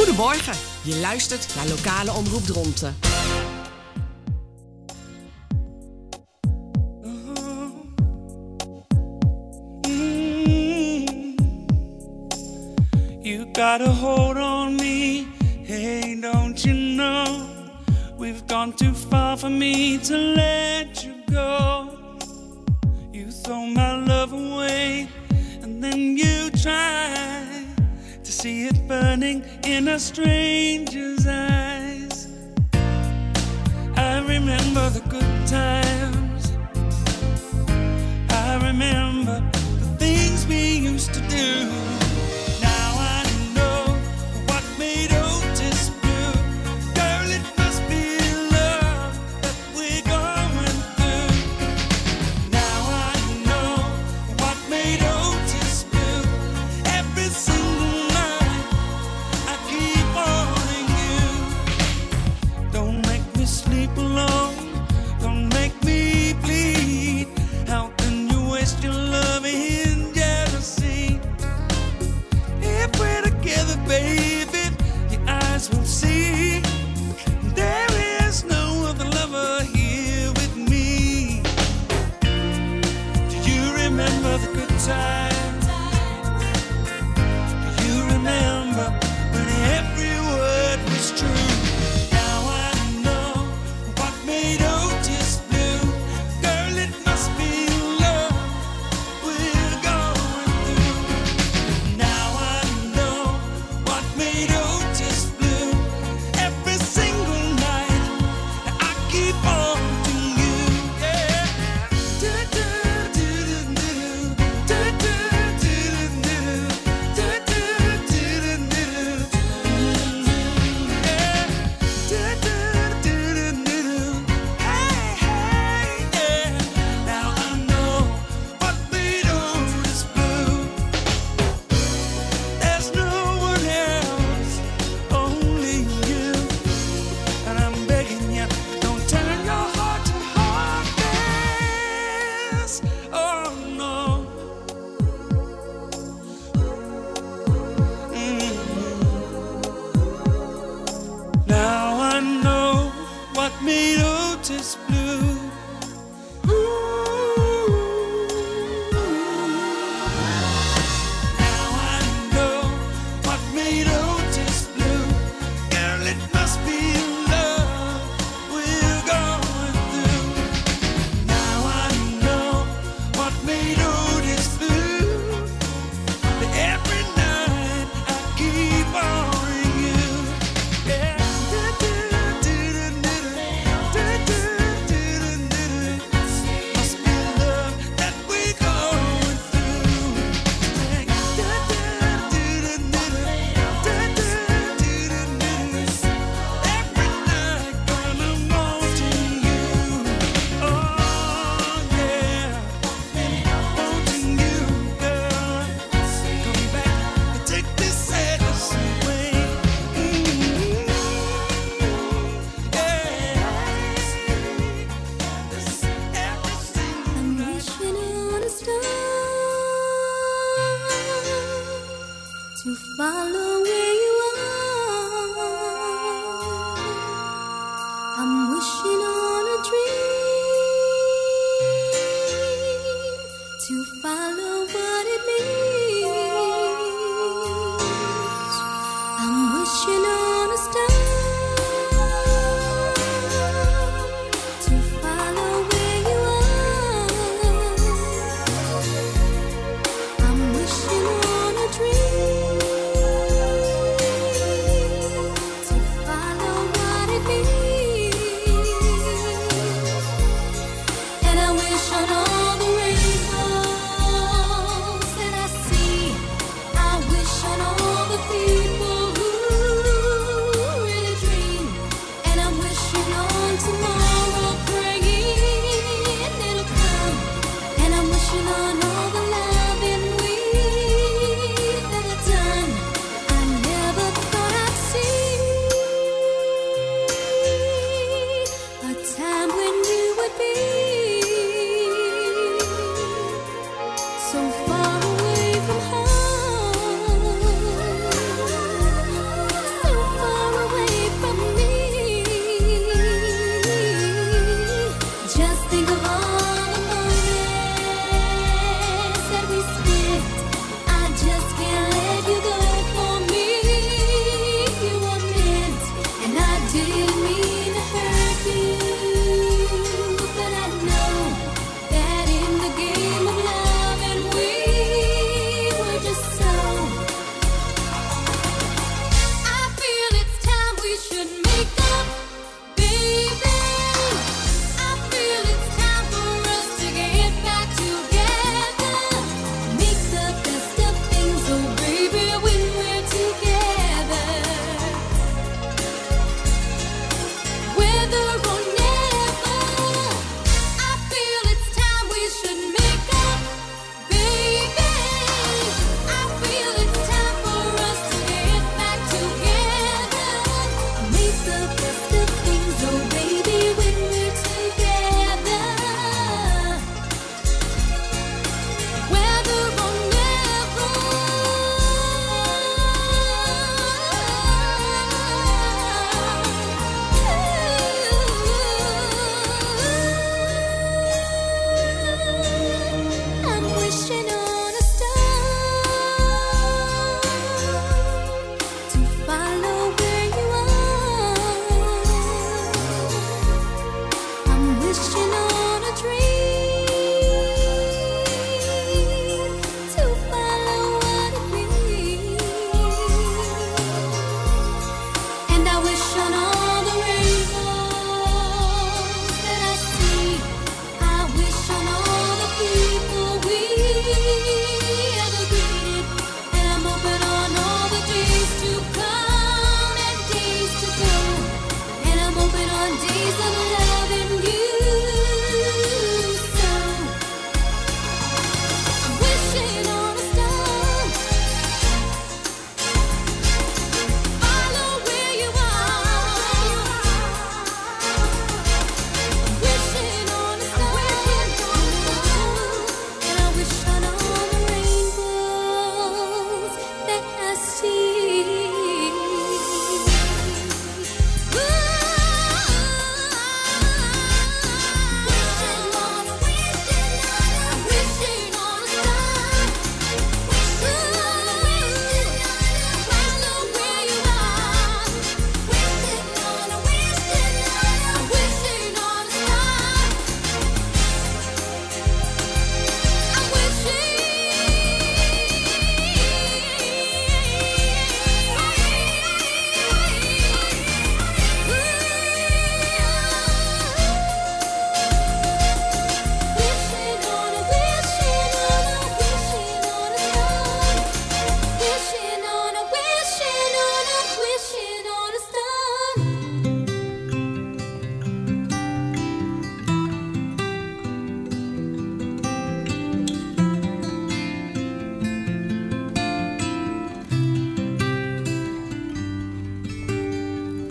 Goedemorgen, je luistert naar Lokale Omroep Dronten. You got a hold on me, hey, don't you know? We've gone too far for me to let you go. You throw my love away, and then you try to see it burning in a stranger's eyes. I remember the good times, I remember the things we used to do.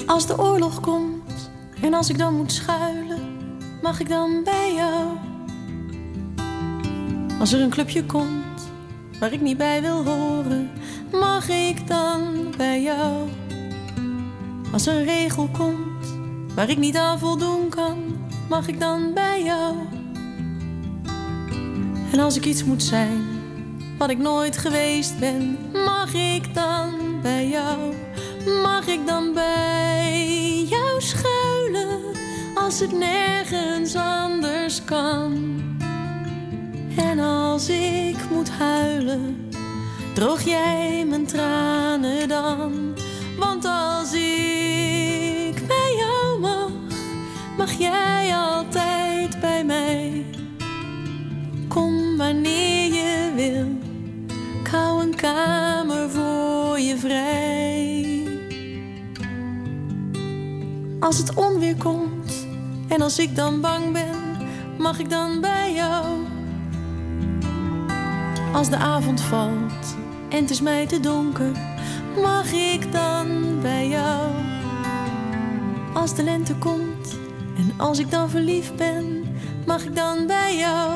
Als de oorlog komt en als ik dan moet schuilen, mag ik dan bij jou? Als er een clubje komt waar ik niet bij wil horen, mag ik dan bij jou? Als er een regel komt waar ik niet aan voldoen kan, mag ik dan bij jou? En als ik iets moet zijn wat ik nooit geweest ben, mag ik dan bij jou? Mag ik dan bij jou schuilen als het nergens anders kan? En als ik moet huilen, droog jij mijn tranen dan? Want als ik bij jou mag jij altijd bij mij. Kom wanneer je wil, ik hou een kamer voor je vrij. Als het onweer komt en als ik dan bang ben, mag ik dan bij jou? Als de avond valt en het is mij te donker, mag ik dan bij jou? Als de lente komt en als ik dan verliefd ben, mag ik dan bij jou?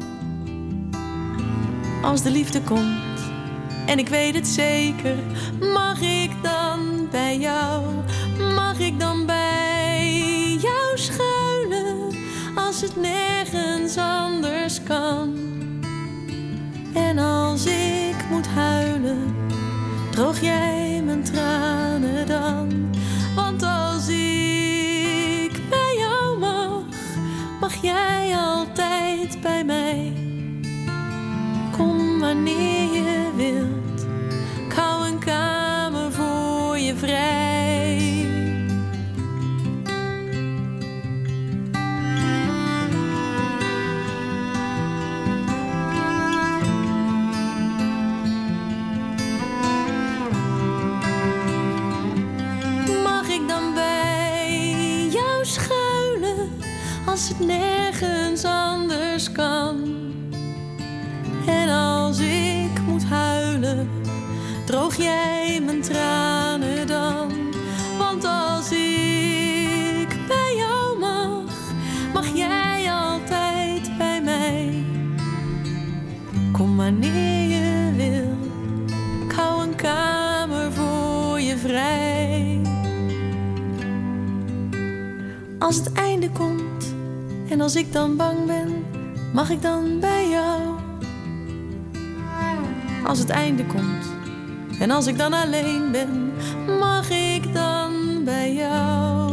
Als de liefde komt en ik weet het zeker, mag ik dan bij jou? Mag ik dan bij jou schuilen als het nergens anders kan? En als ik moet huilen, droog jij mijn tranen dan? Want als ik bij jou mag jij altijd bij mij. Kom wanneer je wilt, ik hou een kamer voor je vrij. Mag ik dan bij jou schuilen als het nergens anders kan? En als ik moet huilen, droog jij mijn tranen dan? Want als ik bij jou mag jij altijd bij mij. Kom wanneer je wil, ik hou een kamer voor je vrij. Als het einde komt en als ik dan bang ben, mag ik dan bij jou? Als het einde komt en als ik dan alleen ben, mag ik dan bij jou?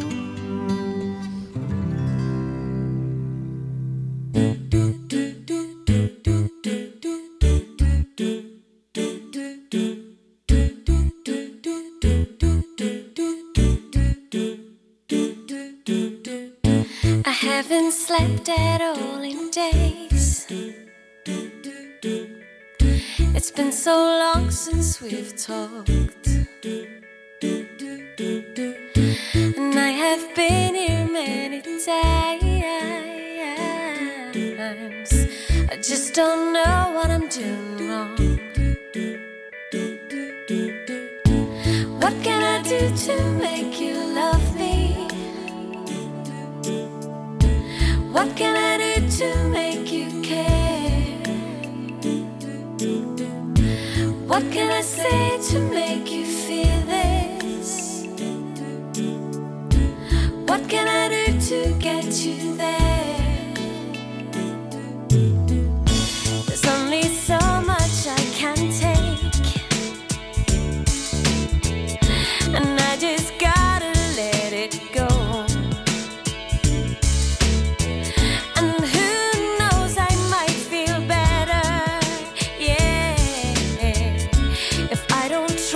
I haven't slept at all in days. It's been so long since we've talked, and I have been here many times. I just don't know what I'm doing wrong. What can I do to make you love me? What can I do to make you care? What can I say to make you feel this? What can I do to get you there? There's only so much I can take, and I just gotta let it go. I don't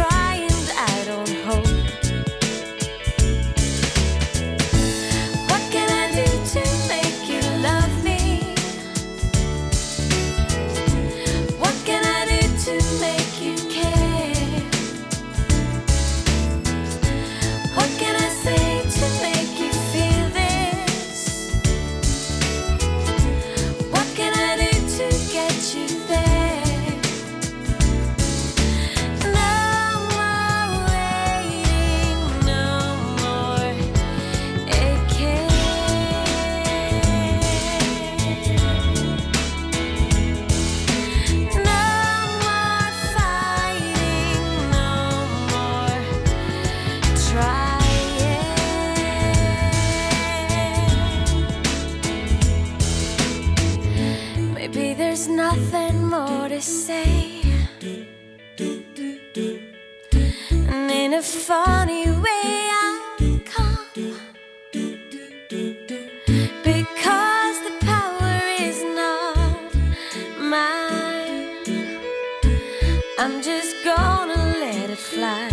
say, and in a funny way I come, because the power is not mine. I'm just gonna let it fly.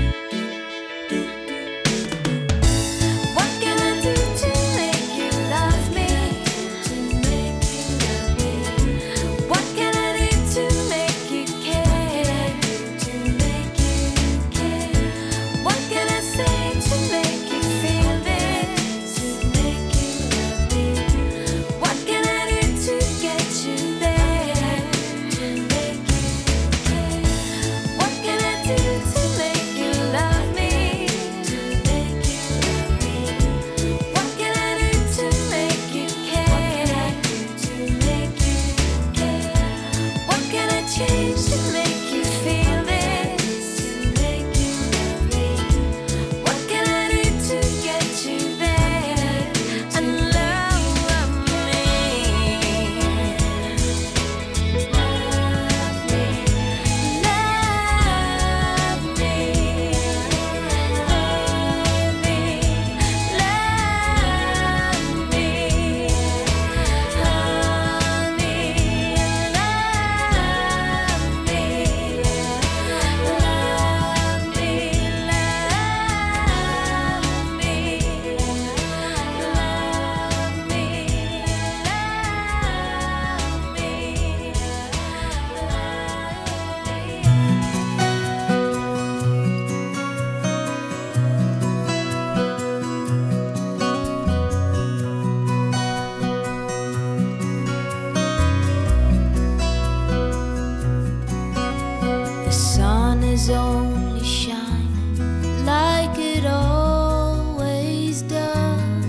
Only shining like it always does,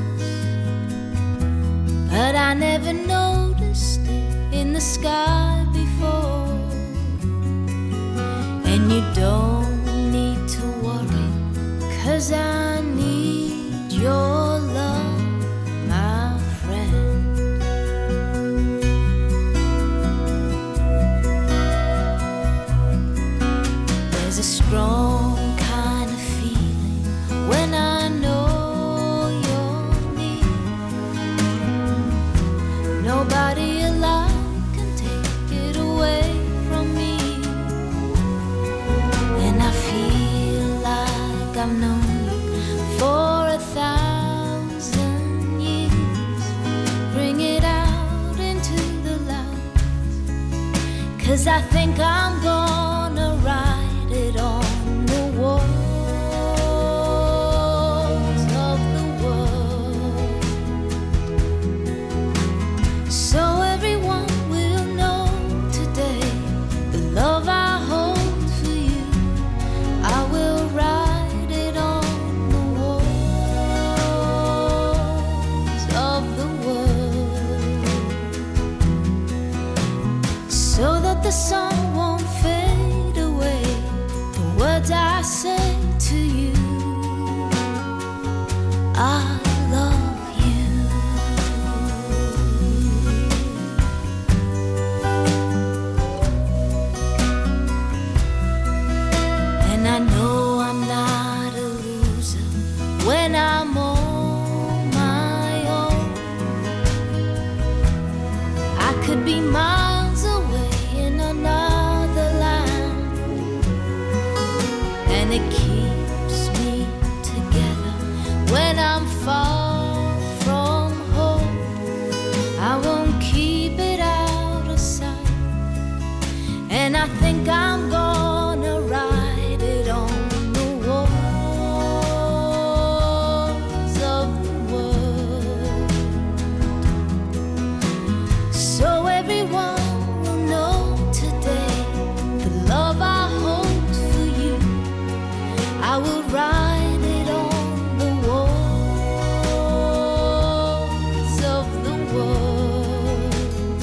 but I never noticed it in the sky before. And you don't need to worry, 'cause I need your love, my friend. There's a strong kind of feeling when I know you're near. Nobody alive can take it away from me. And I feel like I've known you for 1,000 years. Bring it out into the light, 'cause I think I'm gonna write it on the walls of the world, so everyone will know today the love I hold for you. I will write it on the walls of the world, so that the sun won't fade away. The words I say to you, I love you. And I know I'm not a loser when I'm on my own. I could be miles away in another land, and it keeps me together when I'm far from home. I won't keep it out of sight, and I think I'm gonna write it on the walls of the world, so everyone will know today the love I hold for you. I will write it on the walls of the world,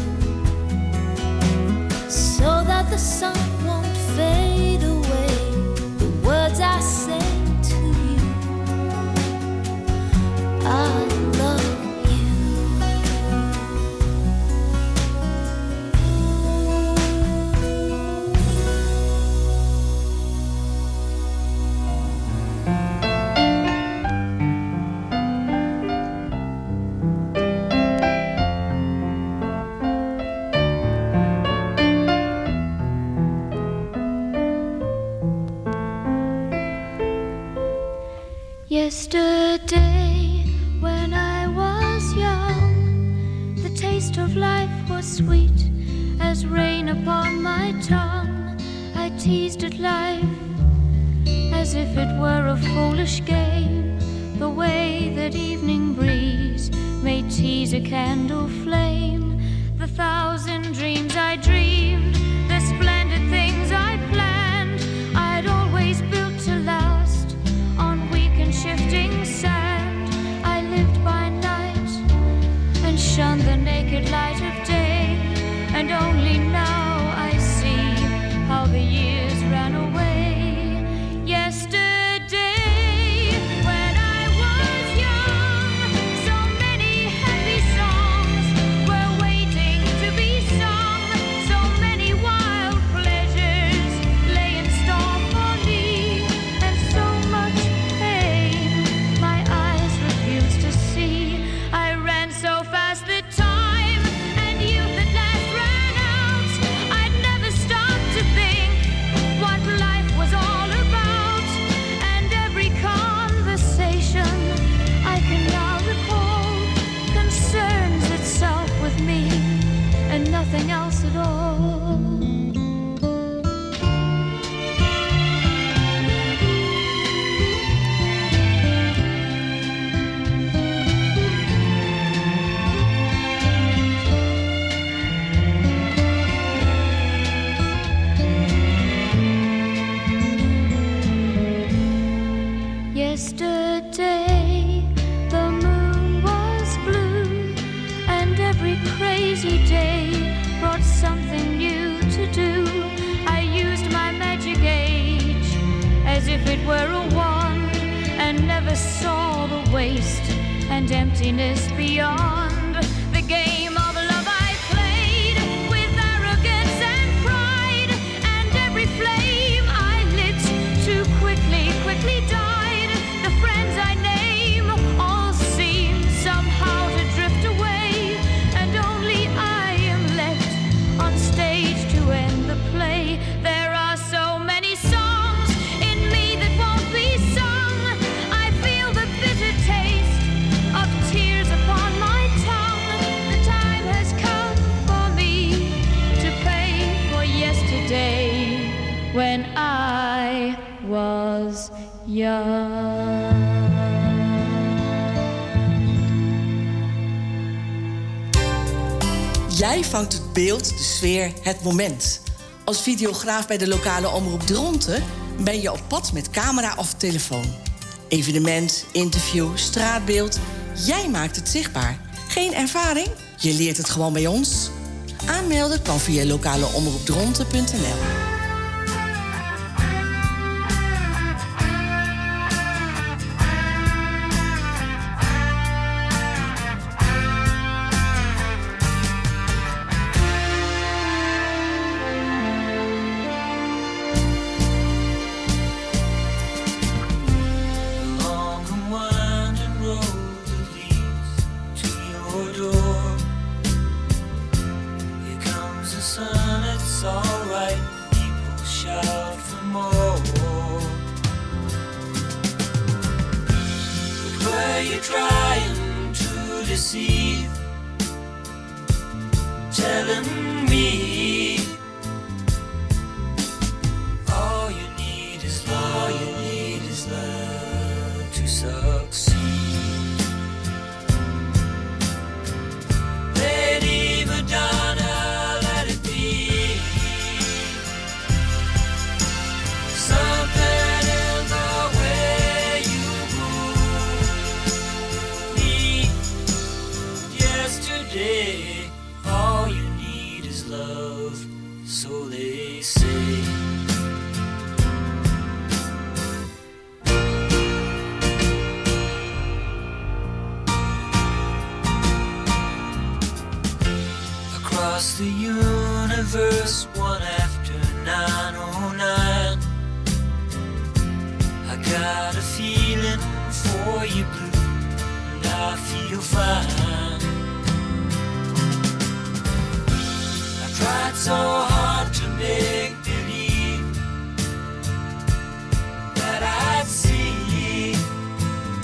so that the sun won't fade away. The words I say to you, I love you. Yesterday, when I was young, the taste of life was sweet as rain upon my tongue. I teased at life as if it were a foolish game, the way that evening breeze may tease a candle flame. The thousand dreams I dreamed, the splendid things I planned, I'd always built to last on weak and shifting sand. I lived by night and shunned the naked light of day, and only now I see how the years ran away. Yesterday, when I was young, so many happy songs were waiting to be sung. So many wild pleasures lay in store for me, and so much pain my eyes refused to see. I ran so fast that time and youth at last ran out. I'd never stopped to think what life was all about, and every conversation I can now recall concerns itself with me and nothing else at all. Yesterday, the moon was blue, and every crazy day brought something new to do. I used my magic age as if it were a wand, and never saw the waste and emptiness beyond. The game of love I played with arrogance and pride, and every flame I lit too quickly died. The friends I name all seem somehow to drift away, and only I am left on stage to end the play. There are so many songs in me that won't be sung. I feel the bitter taste of tears upon my tongue. The time has come for me to pay for yesterday when I was young. Jij vangt het beeld, de sfeer, het moment. Als videograaf bij de lokale omroep Dronten ben je op pad met camera of telefoon. Evenement, interview, straatbeeld. Jij maakt het zichtbaar. Geen ervaring? Je leert het gewoon bij ons. Aanmelden kan via lokaleomroepdronten.nl. Across the universe, one after 9:09. I got a feeling for you, blue, and I feel fine. I tried so hard to make believe that I'd see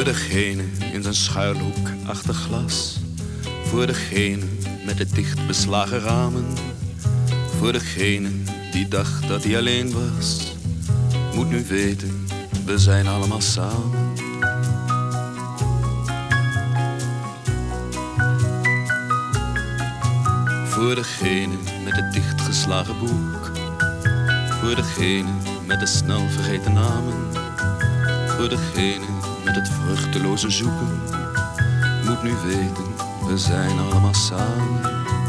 degene in zijn schuilhoek achter glas. Voor degene met de dicht beslagen ramen. Voor degene die dacht dat hij alleen was. Moet nu weten, we zijn allemaal samen. Voor degene met het dichtgeslagen boek. Voor degene met de snel vergeten namen. Voor degene met het vruchteloze zoeken. Moet nu weten, we zijn allemaal samen.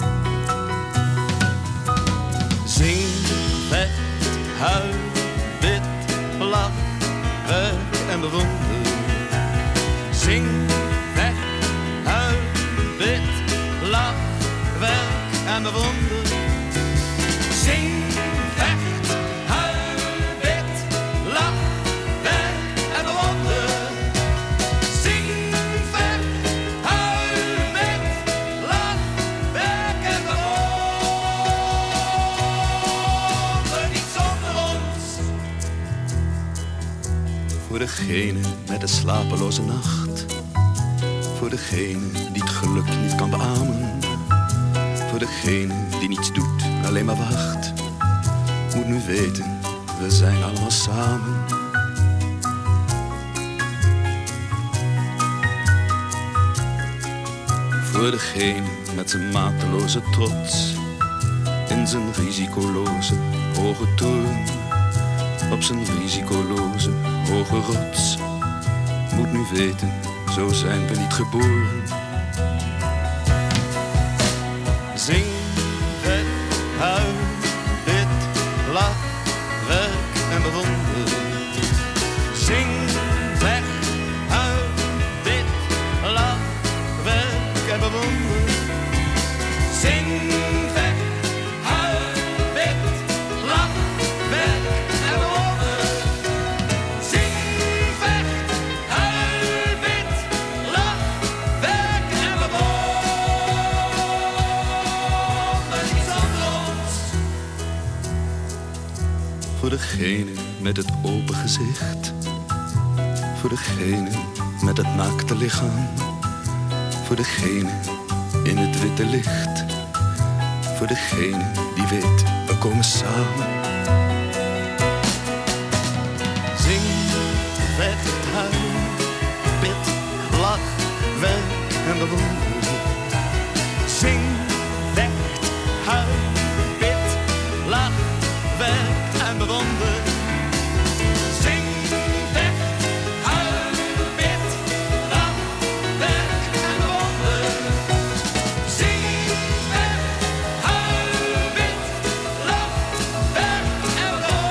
Zing, vecht, huil, bid, lach, werk en bewonder. Zing, vecht, huil, bid, lach, werk en bewonder. Zing, vecht, huil, bid, lach, werk en bewonder. Zing, vecht, huil, bid, lach, werk en bewonder. Niet zonder ons. Voor degene met de slapeloze nacht. Voor degene die het geluk niet kan beamen. Voor degene die niets doet, alleen maar wacht. Moet nu weten, we zijn allemaal samen. Voor degene met zijn mateloze trots. In zijn risicoloze hoge toren. Op zijn risicoloze hoge rots. Moet nu weten, zo zijn we niet geboren. Zing, vet, huil, bid, lach, werk en bewonder. Zing, weg, huil, bid, lach, werk en bewonder. Zing, weg, huil, bid, lach, werk en bewonder. Zing, weg, huil, bid, lach, werk en bewonder. Voor degene met het open gezicht. Voor degene met het naakte lichaam. Voor degene in het witte licht. Voor degene die weet, we komen samen. Zing, vecht, huil, bid, lach, werk en bewonder. Zing, vecht, huil, bid, lach, werk en bewonder. Zing, vecht, huil, bid, lach, werk en bewonder. Zing, vecht, huil, bid, lach, werk en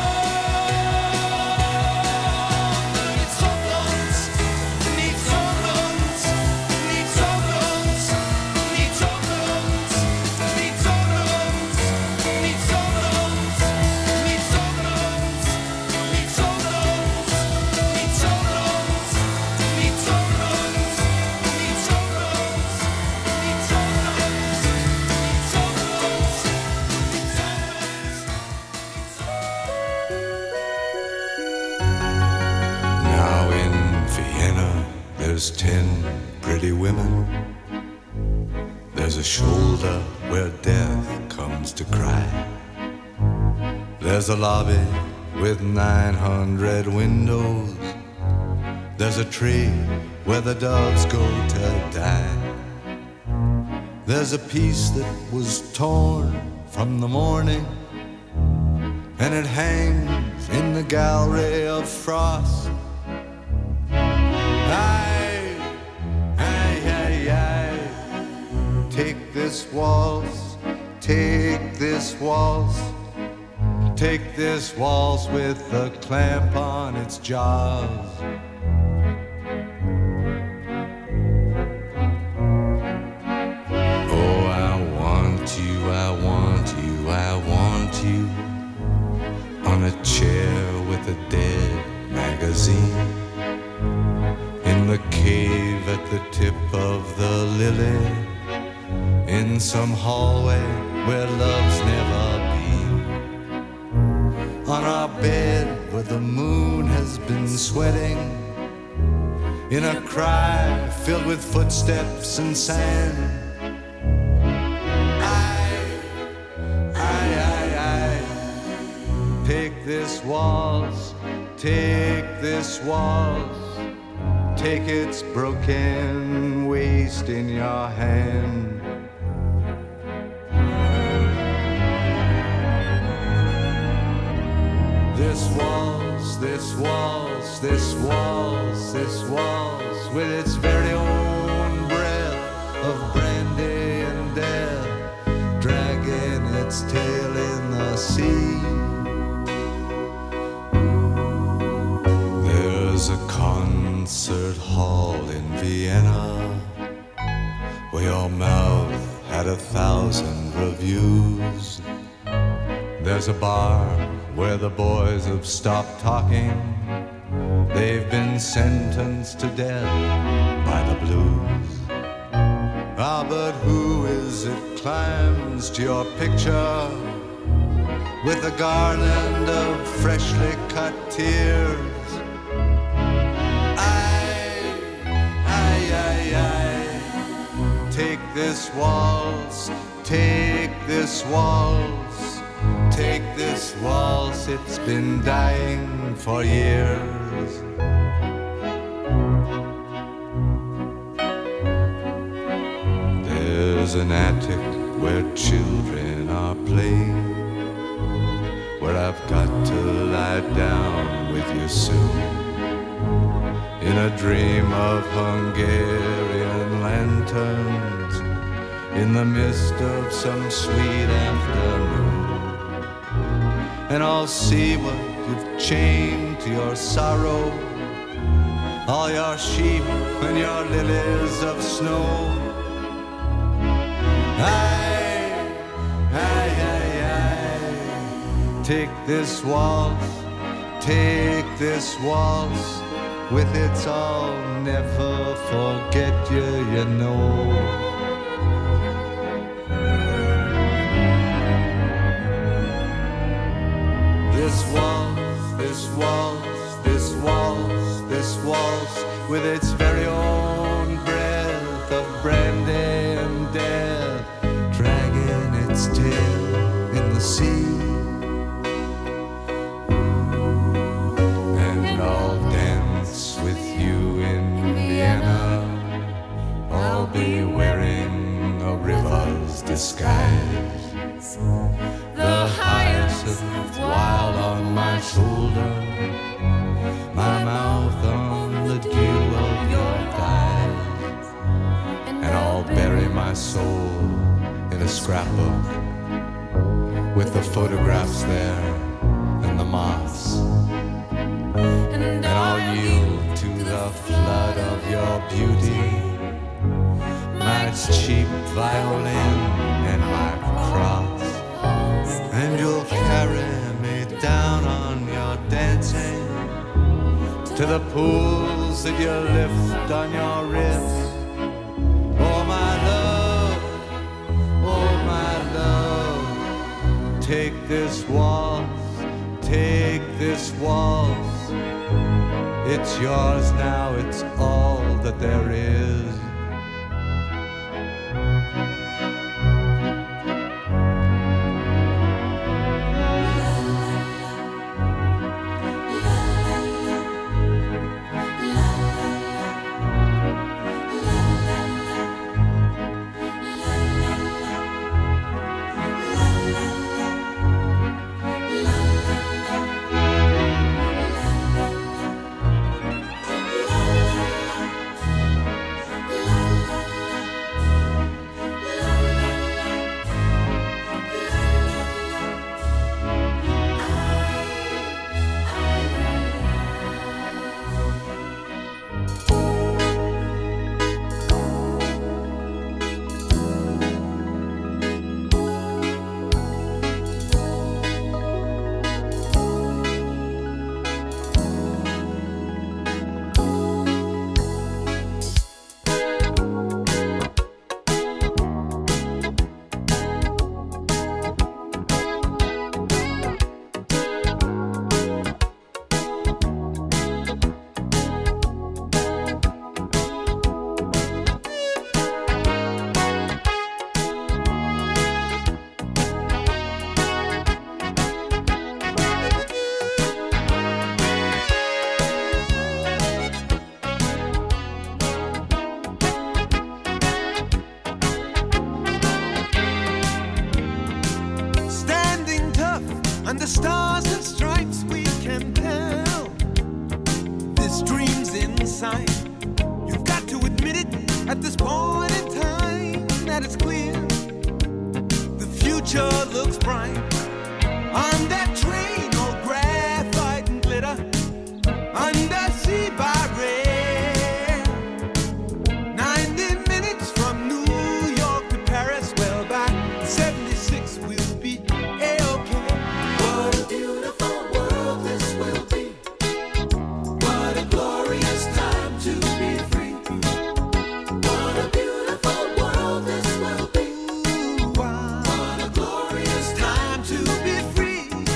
bewonder. Niet zonder ons, niet zonder ons, niet zonder ons, niet zonder ons, niet zonder ons, niet zonder ons, niet zonder ons, niet zonder ons, niet zonder ons, niet zonder ons, niet zonder ons, niet zonder ons, niet zonder ons, niet zonder ons. Now in Vienna, there's 10 pretty women. There's a shoulder where death comes to cry. There's a lobby with 900 windows. There's a tree where the doves go to die. There's a piece that was torn from the morning, and it hangs in the gallery of frost. Aye, aye, aye, aye. Take this waltz, take this waltz, take this waltz with a clamp on its jaws. Oh, I want you, I want you, I want you on a chair with a dead magazine. In the cave at the tip of the lily. In some hallway where love's never been. On our bed where the moon has been sweating. in a cry filled with footsteps and sand. Take this waltz, take this waltz, take its broken waist in your hand. This waltz, this waltz, this waltz, this waltz, with its very own breath of brandy and death, dragging its tail in the sea. There's a concert hall in Vienna where your mouth had 1,000 reviews. There's a bar where the boys have stopped talking. They've been sentenced to death by the blues. Ah, but who is it climbs to your picture with a garland of freshly cut tears? Take this waltz, take this waltz, take this waltz, it's been dying for years. There's an attic where children are playing, where I've got to lie down with you soon, in a dream of Hungarian lanterns, in the mist of some sweet afternoon. And I'll see what you've chained to your sorrow, all your sheep and your lilies of snow. Aye, aye, aye, aye. Take this waltz, take this waltz, with its I'll never forget you, you know. This waltz, this waltz, this waltz, this waltz, with its very own breath of brandy and death, dragging its tail in the sea. And I'll dance with you in Vienna. I'll be wearing a river's disguise, the hyacinth wild on my shoulder, my mouth on the dew of your thighs. And I'll bury my soul in a scrapbook with the photographs there and the moths. And I'll yield to the flood of your beauty, my cheap violin and my cross. And you'll carry me down on your dancing to the pools that you lift on your wrist. Oh my love, oh my love, take this waltz, take this waltz. It's yours now, it's all that there is. Under stars and stripes we can tell this dream's inside. You've got to admit it at this point in time that it's clear the future looks bright. On that train, all graphite and glitter, undersea by rail. 90 minutes from New York to Paris. Well, by 76 we'll be A-OK. What a beautiful world this will be. What a glorious time to be free. What a beautiful world this will be. What a glorious time to be free.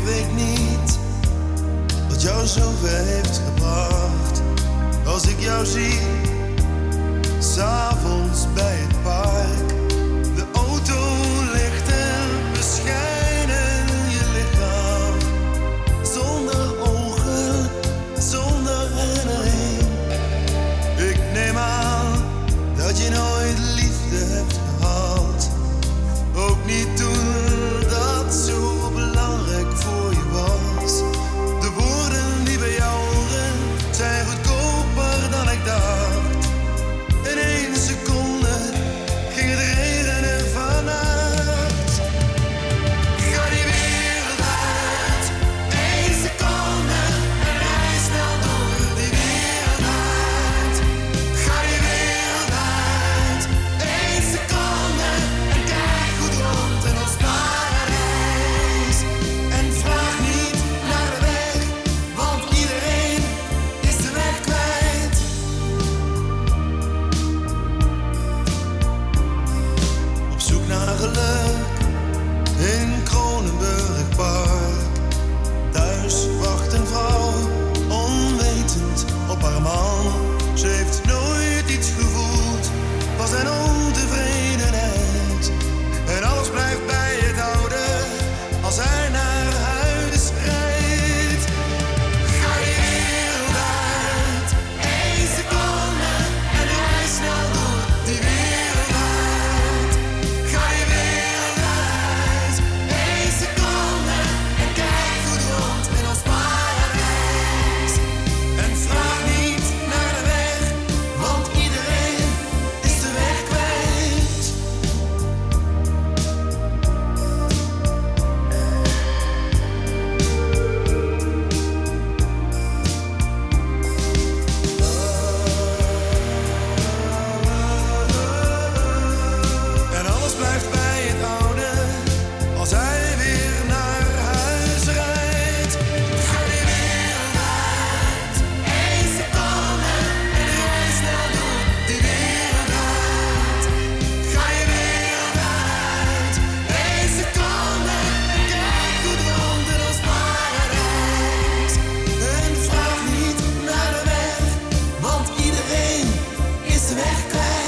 weet niet wat jou zover heeft gebracht. Als ik jou zie, 's avonds bij het park. De autolichten beschijnen je lichaam. Zonder ogen, zonder herinnering. Ik neem aan dat je nooit liefde hebt gehad. Ook niet toen dat zo belangrijk voor je was. De woorden die bij jou horen zijn goedkoper dan ik dacht. In 1 seconde ging het regenen vannacht. Ga die wereld uit, 1 seconde en rij snel door die wereld uit. Ga die wereld uit, 1 seconde en kijk goed rond in ons paradijs. En vraag niet naar de weg, want iedereen is de weg kwijt. Op zoek naar geluk in Kronenburg Park. Thuis wacht een vrouw, onwetend op haar man. Ze heeft nooit iets gevoeld, was zijn ontevredenheid. En alles blijft bij het oude, als hij naar huis rijdt. Ga die wereld uit, 1 seconde en rij snel door die wereld uit. Ga die wereld uit, 1 seconde en kijk goed rond in ons paradijs. En vraag niet naar de weg, want iedereen is de weg kwijt. En alles blijft bij het oude, als hij weer naar huis rijdt. Ga die wereld uit, 1 seconde en rij snel door die wereld uit. Ga je wereld uit, 1 seconde en kijk goed rond in ons paradijs. En vraag niet naar de weg, want iedereen is de weg kwijt.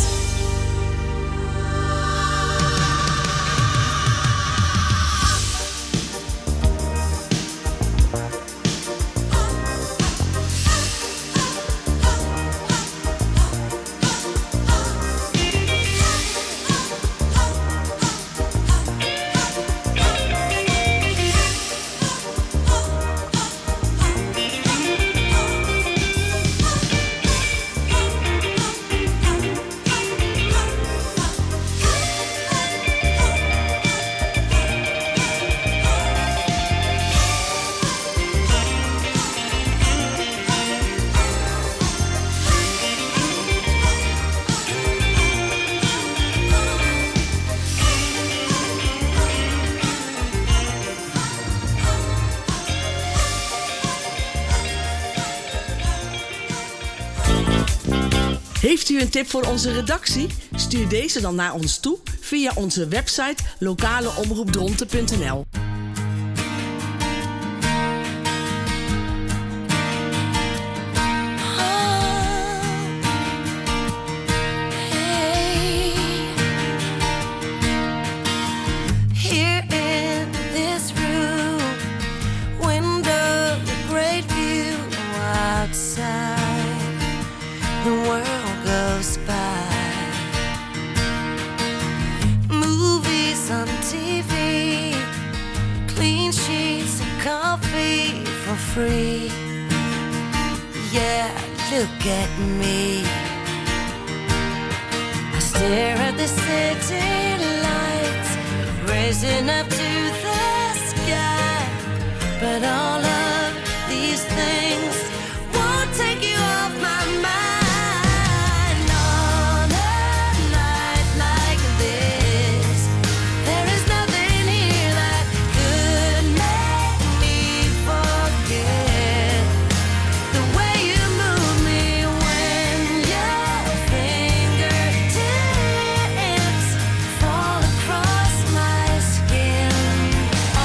Heeft u een tip voor onze redactie? Stuur deze dan naar ons toe via onze website lokaleomroepdronten.nl. Here in this room, window, great view outside. The world goes by. Movies on TV, clean sheets and coffee for free. Yeah, look at me. I stare at the city lights raising up to the sky. But all of these things won't take you off my mind. On a night like this, there is nothing here that could make me forget the way you move me when your fingertips fall across my skin.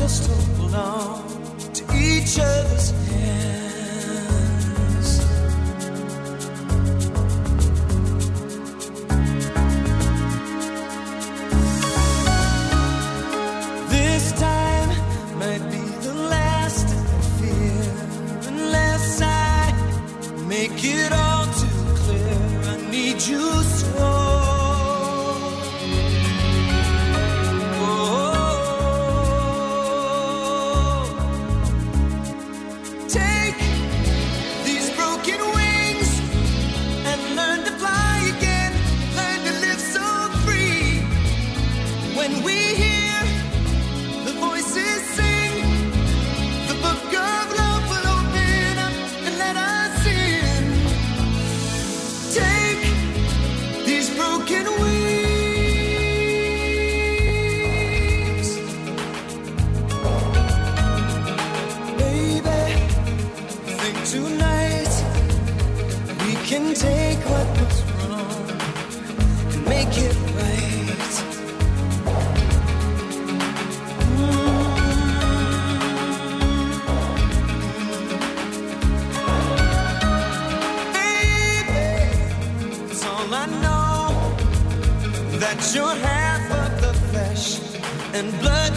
just hold on to each other's hands. This time might be the last I fear, unless I make it all too clear. I need you so. Take what was wrong and make it right. Baby, it's all I know, that you're half of the flesh and blood